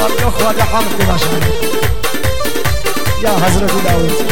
مرد خواهد حمد باشد یا حضرت داود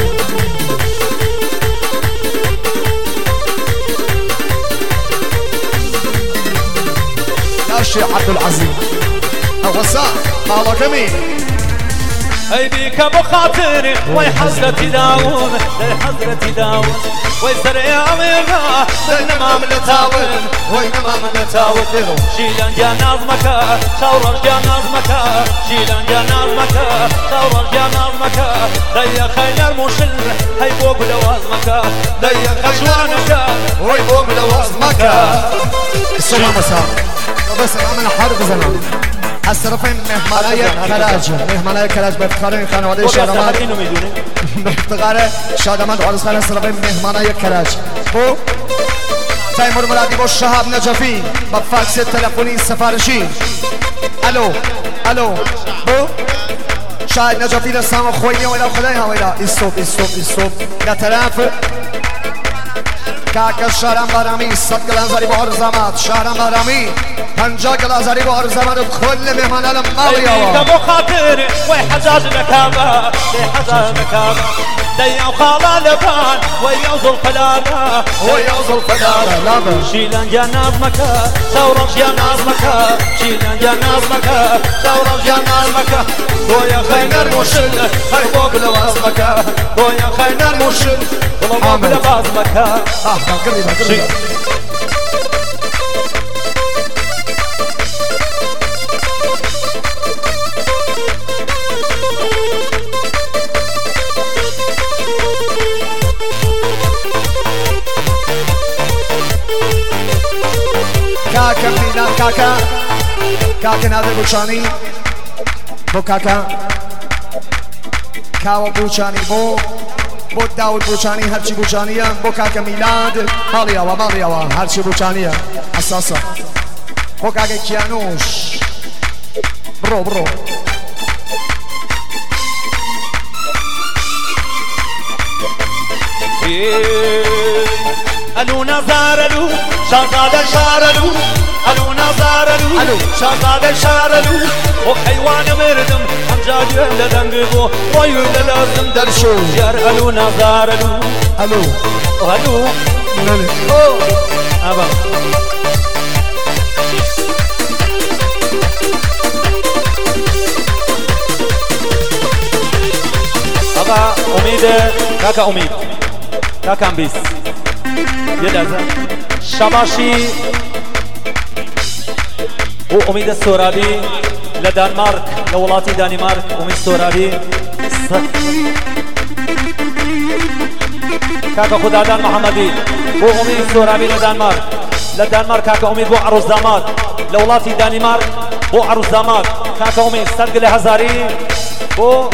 يا شيخ عبد العزيز الغسان مالك مين اي بيك بخاطري وي حضرتي داود وي حضرتي داود وي سري اميرنا سينما من التاون وي نما من التاون شيلان جا نظمك شاورش جا نظمك شيلان جا نظمك شاورش جا نظمك ديا خير المشل هي فوق لوازمك ديا خشوانك وي فوق لوازمك السلام مساء بس من حرب زمان الصرفين مهمانای کلاج مهمانای کلاج به افتخار این خانواده شادمند به افتخار شادمند عروسخانه الصرفين مهمانای کلاج بو تیمور مرادی با شهاب نجفی با فاکس تلفنی سفارشی الو الو بو شاهد نجفی دستان خوینی و الى خدای هویدا استوب استوب استوب یا طرف کاک شهرم بارامی 100 گلانزاری با عرضامات شهرم بارامی 50 گلانزاری با عرضامات کل مهمان علم مالی آوا ابو خاطر وی حجاج نکابه وی حجاج نکابه دیا وخالا لبان وی یوزل فلالا وی یوزل فلالا لابا شیلان جا نازمك ثورش جا نازمك شیلان جا نازمك ثورش جا نازمك دویا خینر مشل هی فوق لوازمك دویا خینر مشل والله لوازمك قريبا قريبا كاكا مينا كاكا كاكا نادر بوچانی بو كاكا كاو بوچانی بو داود بوچانی هرچی بوچانی هم بو کاکا میلاد مالی آوا هرچی بوچانی هم اساسا بو کاکا کیانوش برو الو نظر الو شغال شار الو الو نظر الو شغال شار الو وحيوان مردم امجاد لدنقبو ويو لازم درشو جار الو نظر الو الو الو الو ابا ابا امید كاكا امید كاكا امبيس يلازم شباشي وأميد السورابي لدنمارك لولاتي دنمارك أميد السورابي كاكا خدادان محمدي وأميد السورابي لدنمارك كاكا أميد بو عروس داماد لولاتي دنمارك بو عروس داماد كاكا أميد صدق لهزاري بو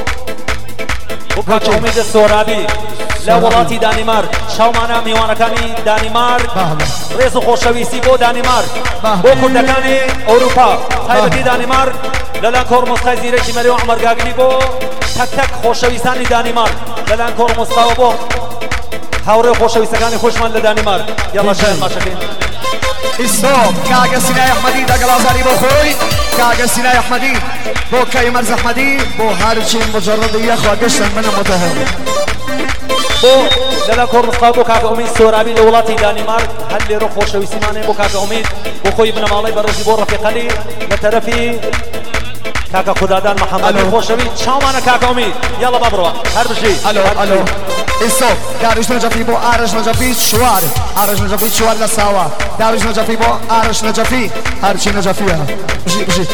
كاكا أميد السورابي لولاتی دانمارک شاومانە میوانەکانی دانمارک ڕێز و خۆشەویستی بۆ دانمارک بۆ کوردەکانی ئەوروپا تایبەتی دانمارک لەلایەن کۆڕمۆسقای زیرەکی مەریوە عومەرگاگری بۆ تەک تەک خۆشەویستانی دانمارک لەلایەن کۆڕمۆسقاوە بۆ هاوڕێ خۆشەویستەکانی خۆشمان لە دانمارک یاڵا شایەن ماشەکەین استوب كاكا سيناي احمدي دا غلازاري بو خوي كاكا سيناي احمدي بو كاي مرز احمدي بو هارچي مجرد يخوا قشن من متهم بو لەلا کۆڕمۆسقا بۆ کاکە ئومید سۆرابی لە وڵاتی دانمارک هەر لێرە خۆشەویستیمانەیە بۆ کاکە ئومید بۆ خۆی بنەماڵەی بەڕێزی بۆ ڕەفیقەلی لە تەرەفی کاکە خودادان محەممەدی خۆشەوی چاومانە کاکە ئومید یاڵە با بڕۆ هەر بژی الو استوب داروش نجفی بو آرش نجفی شوار آرش نجفی شوار لساوا داروش نجفی بو آرش نجفی هرچی نجفیه بجی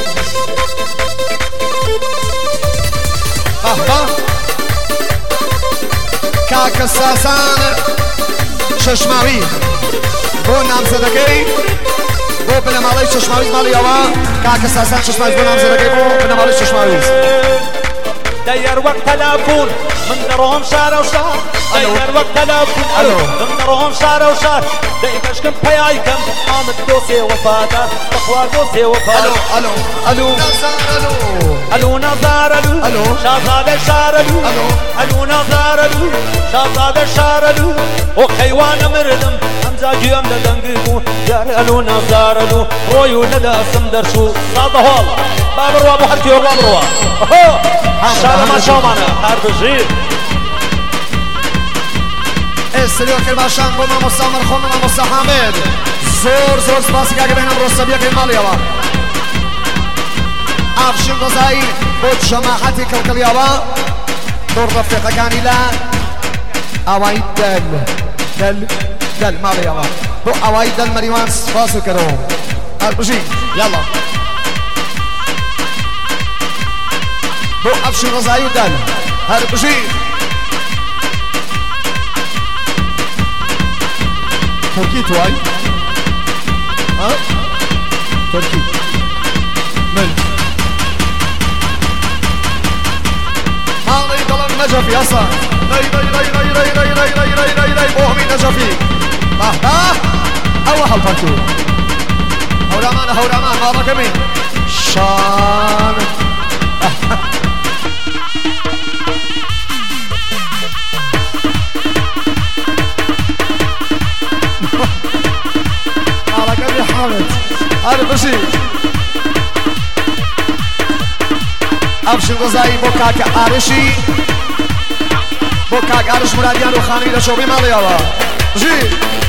کاکا ساسان ششماوی بو نامزدگی بو بنمالی ششماویز مالی آوا کاکا ساسان ششماویز بو نامزدگی بو بنمالی ششماویز داير وقت تلافون من درهم شهر وشهر داير وقت تلافون من درهم شهر وشهر دايمش كم بيايكم عامد دوسي وفادر تقوى دوسي وفادر الو الو نظار الو شازاد الشهر الو نظار الو شازاد الشهر الو وحيوان مردم امزاجي ام لدنقبو جار الو نظار الو رويو لدى سمدر شو صاد هول بابروا ابو حركي وبابروا شاله ما شومانه هربجي استريو كرباشان بوما مستعمر خوننا مستحامد زور سپاسی که بینم رستبیه که مالی آوا افشین غذایی بود جماعتی کلکلی آوا دور رفیقه کانی لا آوایی دل مالی آوا بو آوایی دل مریوان سپاسو کرو هربجی یلا بو افشین غذایی دل هربجی تركي تواي ها تركي من مالي ضل النجفي اصلا ري بوهمي نجفي اول حلفاكو هورامان ما رقمي شان هذا بشي افشین غذایی بوكاك عارشي بوكاك عارش مراديان وخاني لشوبي مالي الله جي